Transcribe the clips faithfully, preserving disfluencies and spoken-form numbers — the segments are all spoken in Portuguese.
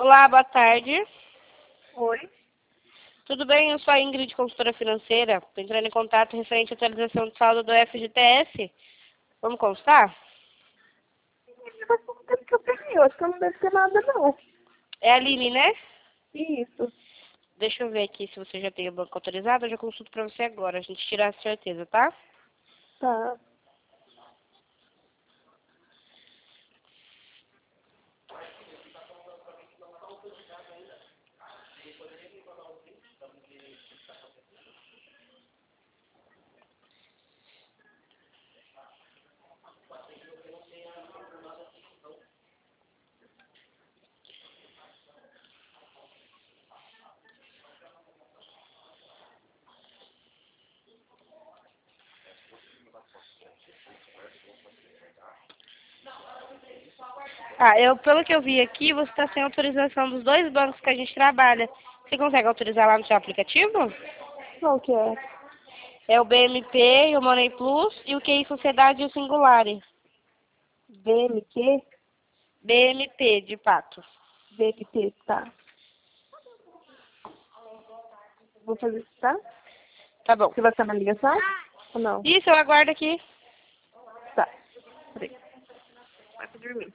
Olá, boa tarde. Oi. Tudo bem? Eu sou a Ingrid, consultora financeira. Estou entrando em contato referente à atualização do saldo do F G T S. Vamos constar? Faz pouco tempo que eu peguei. Eu acho que eu não deve ter nada, não. É a Aline, né? Isso. Deixa eu ver aqui se você já tem o banco autorizado. Eu já consulto para você agora. A gente tira a certeza, tá? Tá. Ah, eu, pelo que eu vi aqui, você está sem autorização dos dois bancos que a gente trabalha. Você consegue autorizar lá no seu aplicativo? Qual que é? É o B M P, o Money Plus e o Q I Sociedade e o Singulari. B M Q? B M P, de pato. B M T, tá. Vou fazer isso, tá? Tá bom. Você vai ficar na ligação? Ou não? Isso, eu aguardo aqui. Tá. Peraí. Vai pra dormir.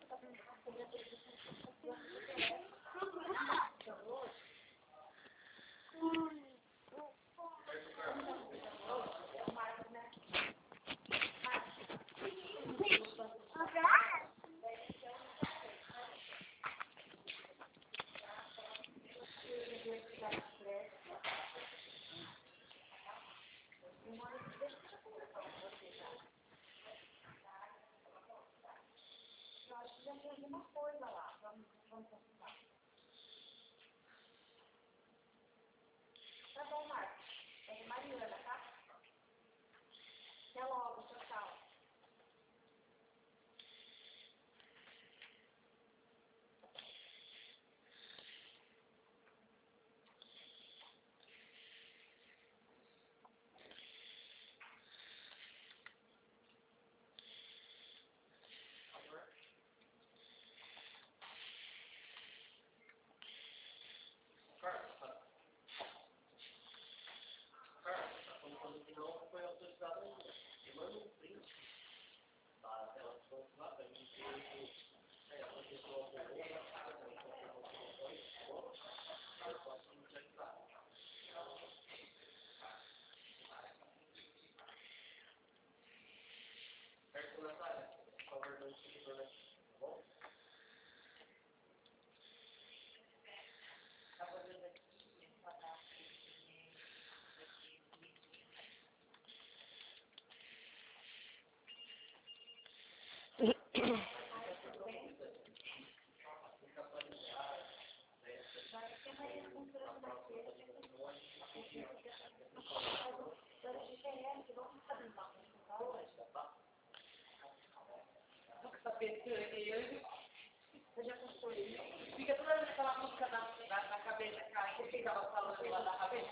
Fica toda aquela música na, na, na cabeça, cara, que você tava falando lá na cabeça.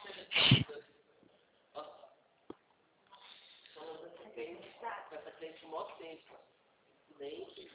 Essa cliente mó tempo. Cliente,